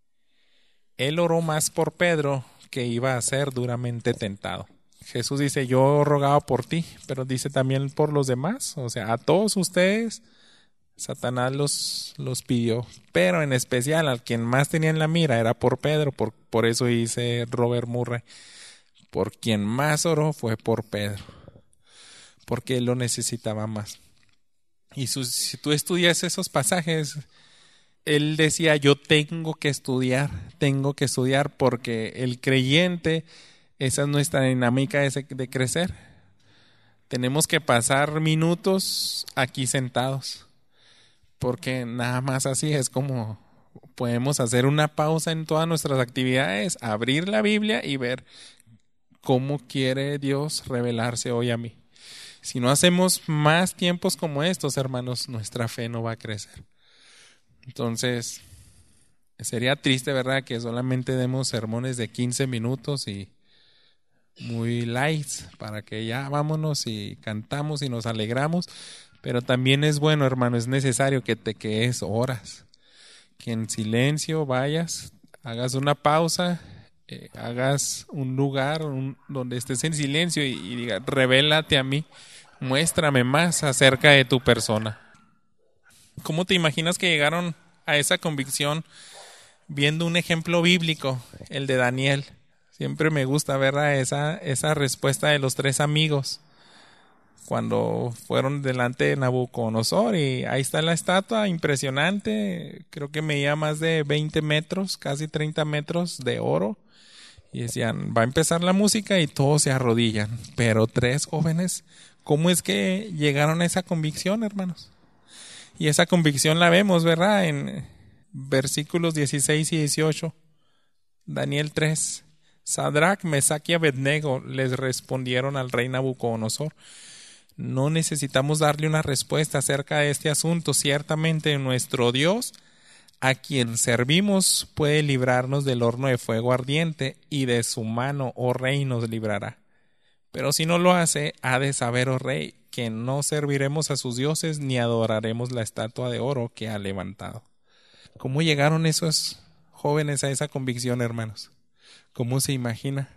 Él oró más por Pedro, que iba a ser duramente tentado. Jesús dice, yo rogaba por ti, pero dice también por los demás. O sea, a todos ustedes, Satanás los pidió. Pero en especial al quien más tenía en la mira era por Pedro. Por eso dice Robert Murray, por quien más oró fue por Pedro. Porque él lo necesitaba más. Y si tú estudias esos pasajes, él decía, yo tengo que estudiar porque el creyente, esa es nuestra dinámica de crecer. Tenemos que pasar minutos aquí sentados, porque nada más así es como podemos hacer una pausa en todas nuestras actividades, abrir la Biblia y ver cómo quiere Dios revelarse hoy a mí. Si no hacemos más tiempos como estos, hermanos, nuestra fe no va a crecer. Entonces, sería triste, ¿verdad?, que solamente demos sermones de 15 minutos y muy light para que ya vámonos y cantamos y nos alegramos. Pero también es bueno, hermano, es necesario que te quedes horas, que en silencio vayas, hagas una pausa, hagas un lugar donde estés en silencio y diga, revélate a mí, muéstrame más acerca de tu persona. ¿Cómo te imaginas que llegaron a esa convicción viendo un ejemplo bíblico, el de Daniel? Siempre me gusta ver esa respuesta de los 3 amigos cuando fueron delante de Nabucodonosor, y ahí está la estatua, impresionante, creo que medía más de 20 metros, casi 30 metros de oro, y decían, va a empezar la música y todos se arrodillan, pero 3 jóvenes, ¿cómo es que llegaron a esa convicción, hermanos? Y esa convicción la vemos, ¿verdad?, en versículos 16 y 18, Daniel 3. Sadrach, Mesach y Abednego les respondieron al rey Nabucodonosor, no necesitamos darle una respuesta acerca de este asunto. Ciertamente nuestro Dios, a quien servimos, puede librarnos del horno de fuego ardiente, y de su mano, oh rey, nos librará. Pero si no lo hace, ha de saber, oh rey, que no serviremos a sus dioses ni adoraremos la estatua de oro que ha levantado. ¿Cómo llegaron esos jóvenes a esa convicción, hermanos? ¿Cómo se imagina?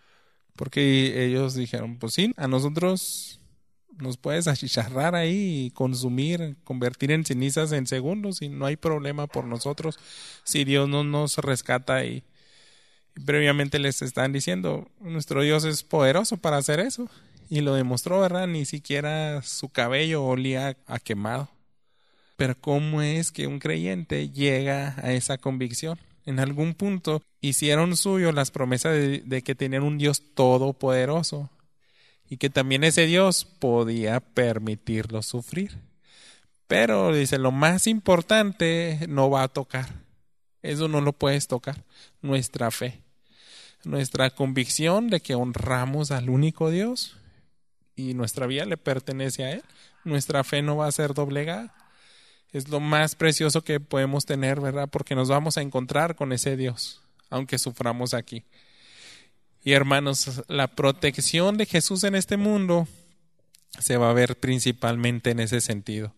Porque ellos dijeron, pues sí, a nosotros nos puedes achicharrar ahí y consumir, convertir en cenizas en segundos y no hay problema por nosotros si Dios no nos rescata. Y previamente les están diciendo, nuestro Dios es poderoso para hacer eso, y lo demostró, ¿verdad? Ni siquiera su cabello olía a quemado. Pero ¿cómo es que un creyente llega a esa convicción? En algún punto hicieron suyo las promesas de que tenían un Dios todopoderoso y que también ese Dios podía permitirlos sufrir. Pero dice, lo más importante no va a tocar. Eso no lo puedes tocar. Nuestra fe, nuestra convicción de que honramos al único Dios, y nuestra vida le pertenece a Él. Nuestra fe no va a ser doblegada. Es lo más precioso que podemos tener, ¿verdad? Porque nos vamos a encontrar con ese Dios, aunque suframos aquí. Y hermanos, la protección de Jesús en este mundo se va a ver principalmente en ese sentido,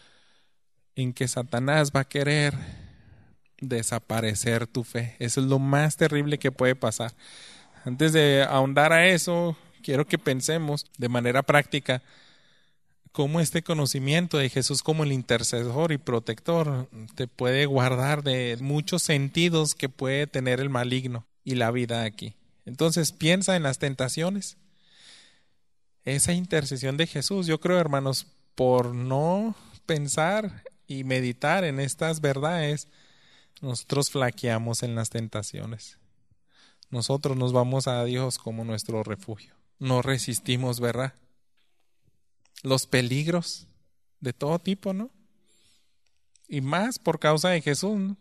en que Satanás va a querer desaparecer tu fe. Eso es lo más terrible que puede pasar. Antes de ahondar a eso, quiero que pensemos de manera práctica cómo este conocimiento de Jesús como el intercesor y protector te puede guardar de muchos sentidos que puede tener el maligno y la vida aquí. Entonces piensa en las tentaciones. Esa intercesión de Jesús, yo creo, hermanos, por no pensar y meditar en estas verdades, nosotros flaqueamos en las tentaciones. Nosotros nos vamos a Dios como nuestro refugio. No resistimos, ¿verdad? Los peligros de todo tipo, ¿no? Y más por causa de Jesús, ¿no?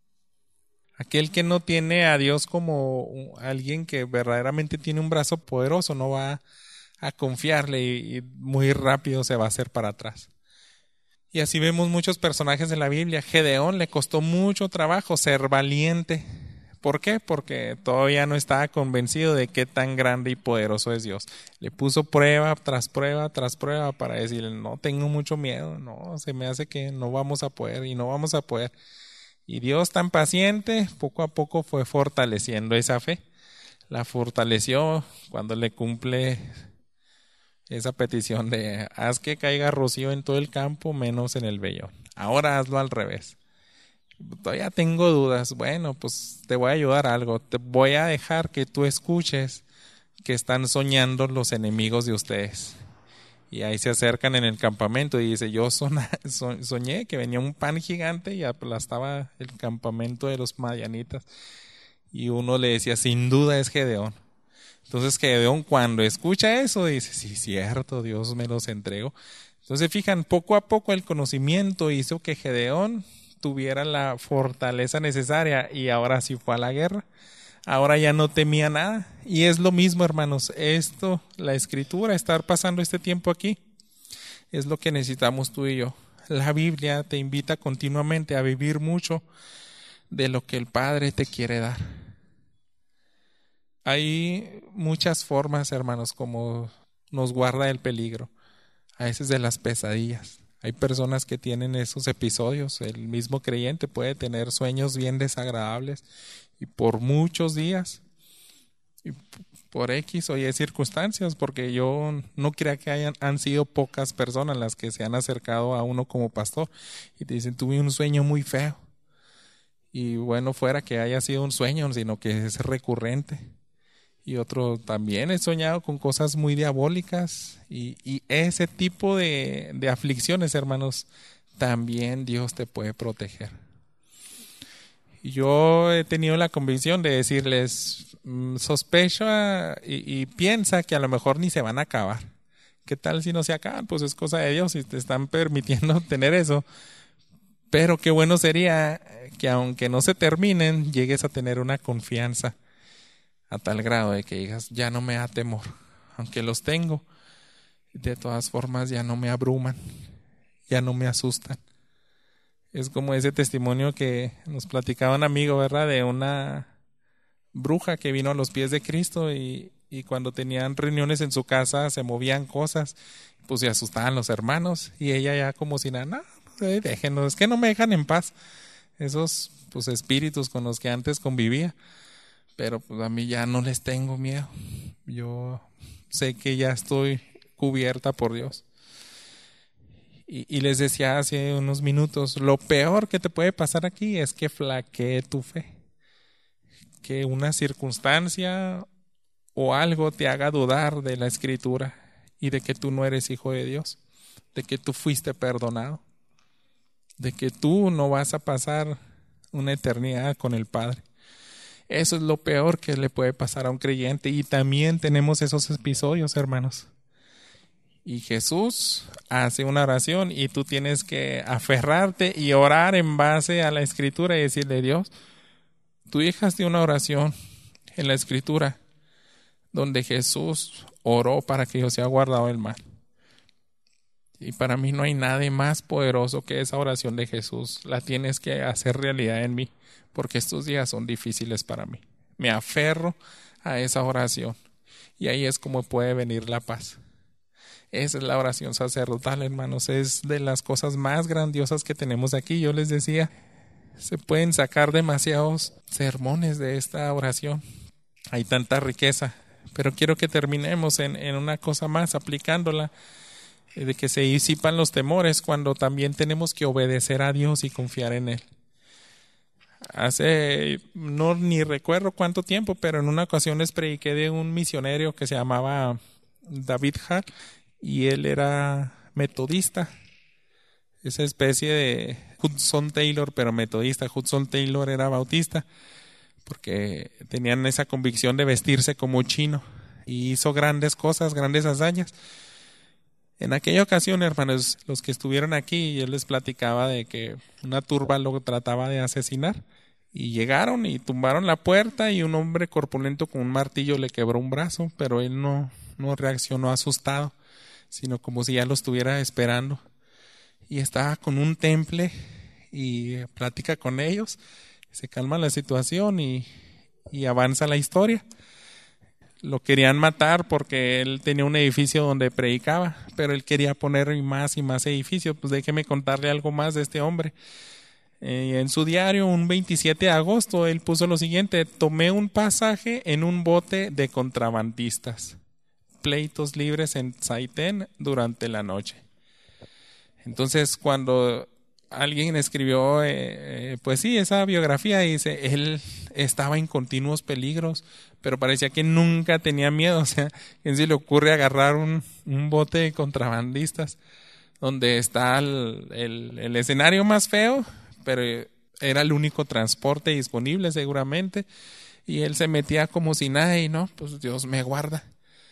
Aquel que no tiene a Dios como alguien que verdaderamente tiene un brazo poderoso no va a confiarle y muy rápido se va a hacer para atrás. Y así vemos muchos personajes de la Biblia. Gedeón le costó mucho trabajo ser valiente. ¿Por qué? Porque todavía no estaba convencido de qué tan grande y poderoso es Dios. Le puso prueba tras prueba tras prueba para decirle, no, tengo mucho miedo, no, se me hace que no vamos a poder y no vamos a poder. Y Dios, tan paciente, poco a poco fue fortaleciendo esa fe. La fortaleció cuando le cumple esa petición de haz que caiga rocío en todo el campo menos en el vellón. Ahora hazlo al revés. Todavía tengo dudas. Bueno, pues te voy a ayudar a algo. Te voy a dejar que tú escuches que están soñando los enemigos de ustedes. Y ahí se acercan en el campamento y dice, yo soñé que venía un pan gigante y aplastaba el campamento de los madianitas. Y uno le decía, sin duda es Gedeón. Entonces Gedeón, cuando escucha eso, dice, sí, cierto, Dios me los entregó. Entonces fijan, poco a poco el conocimiento hizo que Gedeón tuviera la fortaleza necesaria y ahora sí fue a la guerra. Ahora ya no temía nada. Y es lo mismo, hermanos. Esto, la Escritura, estar pasando este tiempo aquí, es lo que necesitamos tú y yo. La Biblia te invita continuamente a vivir mucho de lo que el Padre te quiere dar. Hay muchas formas, hermanos, como nos guarda el peligro. A veces de las pesadillas. Hay personas que tienen esos episodios. El mismo creyente puede tener sueños bien desagradables y por muchos días y por X o Y circunstancias, porque yo no creo que han sido pocas personas las que se han acercado a uno como pastor y te dicen, tuve un sueño muy feo. Y bueno, fuera que haya sido un sueño, sino que es recurrente. Y otro, también he soñado con cosas muy diabólicas y ese tipo de aflicciones, hermanos, también Dios te puede proteger. Yo he tenido la convicción de decirles, sospecha y piensa que a lo mejor ni se van a acabar. ¿Qué tal si no se acaban? Pues es cosa de Dios y te están permitiendo tener eso. Pero qué bueno sería que aunque no se terminen, llegues a tener una confianza a tal grado de que digas, ya no me da temor, aunque los tengo, de todas formas ya no me abruman, ya no me asustan. Es como ese testimonio que nos platicaba un amigo, ¿verdad? De una bruja que vino a los pies de Cristo y cuando tenían reuniones en su casa se movían cosas, pues se asustaban los hermanos y ella ya como si nada, no, pues, déjenos, es que no me dejan en paz esos pues espíritus con los que antes convivía. Pero pues a mí ya no les tengo miedo. Yo sé que ya estoy cubierta por Dios. Y les decía hace unos minutos, lo peor que te puede pasar aquí es que flaquee tu fe. Que una circunstancia o algo te haga dudar de la Escritura y de que tú no eres hijo de Dios, de que tú fuiste perdonado, de que tú no vas a pasar una eternidad con el Padre. Eso es lo peor que le puede pasar a un creyente. Y también tenemos esos episodios, hermanos. Y Jesús hace una oración y tú tienes que aferrarte y orar en base a la Escritura y decirle, Dios, tú dejaste una oración en la Escritura donde Jesús oró para que yo sea guardado del mal. Y para mí no hay nada más poderoso que esa oración de Jesús. La tienes que hacer realidad en mí, porque estos días son difíciles para mí. Me aferro a esa oración y ahí es como puede venir la paz. Esa es la oración sacerdotal, hermanos. Es de las cosas más grandiosas que tenemos aquí. Yo les decía, se pueden sacar demasiados sermones de esta oración. Hay tanta riqueza, pero quiero que terminemos en una cosa más, aplicándola, de que se disipan los temores cuando también tenemos que obedecer a Dios y confiar en Él. No ni recuerdo cuánto tiempo, pero en una ocasión les prediqué de un misionero que se llamaba David Hall y él era metodista, esa especie de Hudson Taylor, pero metodista. Hudson Taylor era bautista porque tenían esa convicción de vestirse como chino y hizo grandes cosas, grandes hazañas. En aquella ocasión, hermanos, los que estuvieron aquí, yo les platicaba de que una turba lo trataba de asesinar y llegaron y tumbaron la puerta y un hombre corpulento con un martillo le quebró un brazo, pero él no reaccionó asustado, sino como si ya lo estuviera esperando. Y estaba con un temple y platica con ellos, se calma la situación y avanza la historia. Lo querían matar porque él tenía un edificio donde predicaba, pero él quería poner más y más edificios. Pues déjeme contarle algo más de este hombre. En su diario, un 27 de agosto, él puso lo siguiente: tomé un pasaje en un bote de contrabandistas, pleitos libres en Saitén durante la noche. Entonces, cuando alguien escribió, pues sí, esa biografía, dice, él estaba en continuos peligros, pero parecía que nunca tenía miedo. O sea, ¿quién se le ocurre agarrar un bote de contrabandistas donde está el escenario más feo, pero era el único transporte disponible seguramente, y él se metía como si nada y no, pues Dios me guarda.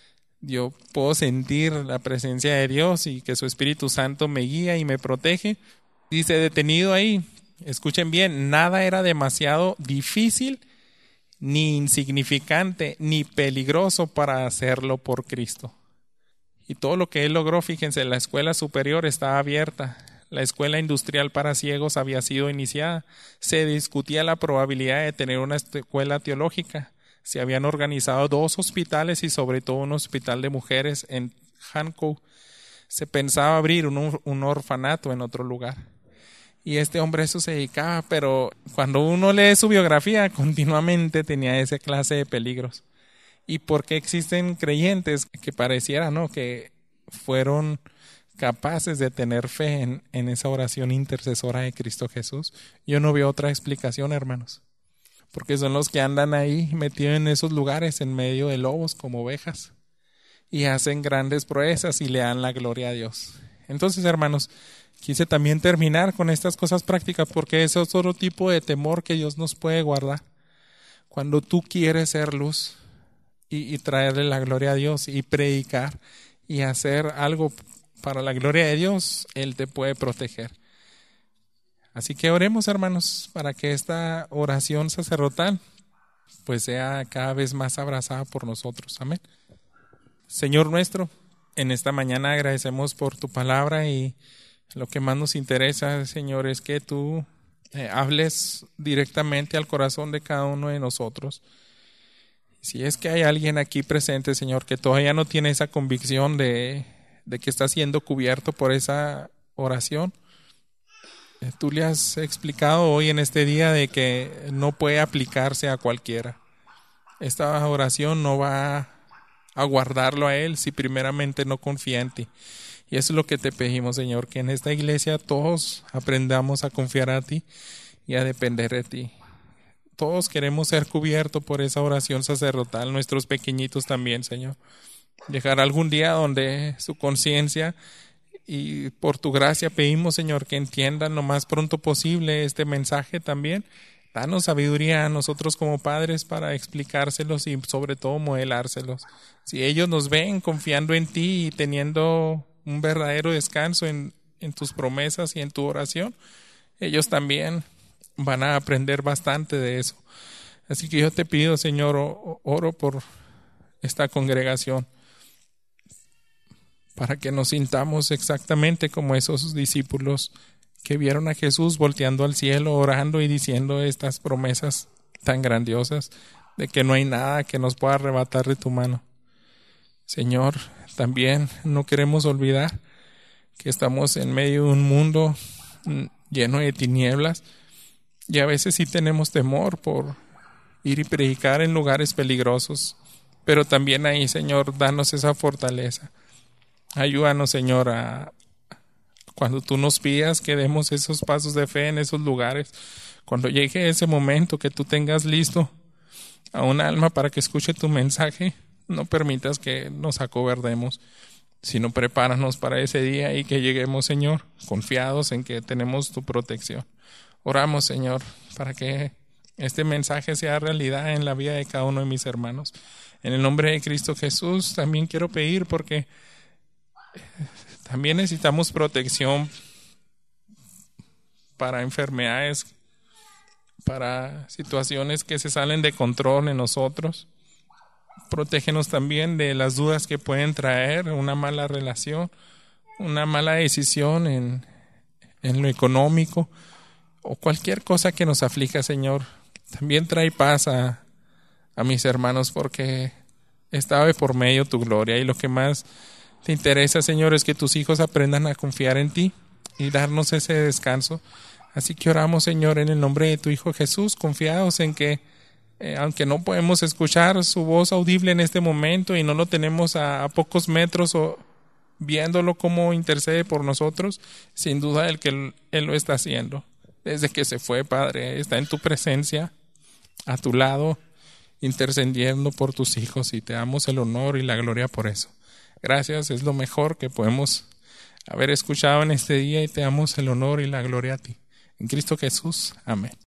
Yo puedo sentir la presencia de Dios y que su Espíritu Santo me guía y me protege. Dice, detenido ahí, escuchen bien, nada era demasiado difícil, ni insignificante, ni peligroso para hacerlo por Cristo. Y todo lo que él logró, fíjense, la escuela superior estaba abierta, la escuela industrial para ciegos había sido iniciada, se discutía la probabilidad de tener una escuela teológica, se habían organizado 2 hospitales y sobre todo un hospital de mujeres en Hankow, se pensaba abrir un orfanato en otro lugar. Y este hombre eso se dedicaba, pero cuando uno lee su biografía, continuamente tenía esa clase de peligros. ¿Y por qué existen creyentes que pareciera, no, que fueron capaces de tener fe en esa oración intercesora de Cristo Jesús? Yo no veo otra explicación, hermanos. Porque son los que andan ahí metidos en esos lugares en medio de lobos como ovejas y hacen grandes proezas y le dan la gloria a Dios. Entonces, hermanos, quise también terminar con estas cosas prácticas porque ese es otro tipo de temor que Dios nos puede guardar. Cuando tú quieres ser luz y traerle la gloria a Dios y predicar y hacer algo para la gloria de Dios, Él te puede proteger. Así que oremos, hermanos, para que esta oración sacerdotal pues sea cada vez más abrazada por nosotros. Amén. Señor nuestro, en esta mañana agradecemos por tu palabra y lo que más nos interesa, Señor, es que tú hables directamente al corazón de cada uno de nosotros. Si es que hay alguien aquí presente, Señor, que todavía no tiene esa convicción de que está siendo cubierto por esa oración, tú le has explicado hoy en este día de que no puede aplicarse a cualquiera. Esta oración no va a guardarlo a Él si primeramente no confía en ti. Y eso es lo que te pedimos, Señor, que en esta iglesia todos aprendamos a confiar a ti y a depender de ti. Todos queremos ser cubiertos por esa oración sacerdotal, nuestros pequeñitos también, Señor. Llegar algún día donde su conciencia, y por tu gracia pedimos, Señor, que entiendan lo más pronto posible este mensaje también. Danos sabiduría a nosotros como padres para explicárselos y sobre todo modelárselos. Si ellos nos ven confiando en ti y teniendo un verdadero descanso en tus promesas y en tu oración, ellos también van a aprender bastante de eso. Así que yo te pido, Señor, oro por esta congregación. para que nos sintamos exactamente como esos discípulos que vieron a Jesús volteando al cielo, orando y diciendo estas promesas tan grandiosas de que no hay nada que nos pueda arrebatar de tu mano. Señor, también no queremos olvidar que estamos en medio de un mundo lleno de tinieblas y a veces sí tenemos temor por ir y predicar en lugares peligrosos, pero también ahí, Señor, danos esa fortaleza. Ayúdanos, Señor, a cuando tú nos pidas que demos esos pasos de fe en esos lugares, cuando llegue ese momento que tú tengas listo a un alma para que escuche tu mensaje, no permitas que nos acobardemos, sino prepáranos para ese día y que lleguemos, Señor, confiados en que tenemos tu protección. Oramos, Señor, para que este mensaje sea realidad en la vida de cada uno de mis hermanos. En el nombre de Cristo Jesús también quiero pedir porque también necesitamos protección para enfermedades, para situaciones que se salen de control en nosotros. Protégenos también de las dudas que pueden traer una mala relación, una mala decisión en lo económico o cualquier cosa que nos aflija, Señor. También trae paz a mis hermanos porque está de por medio tu gloria y lo que más te interesa, Señor, es que tus hijos aprendan a confiar en ti y darnos ese descanso. Así que oramos, Señor, en el nombre de tu Hijo Jesús, confiados en que aunque no podemos escuchar su voz audible en este momento y no lo tenemos a pocos metros o viéndolo como intercede por nosotros, sin duda Él lo está haciendo. Desde que se fue, Padre, está en tu presencia, a tu lado, intercediendo por tus hijos y te damos el honor y la gloria por eso. Gracias, es lo mejor que podemos haber escuchado en este día y te damos el honor y la gloria a ti. En Cristo Jesús, amén.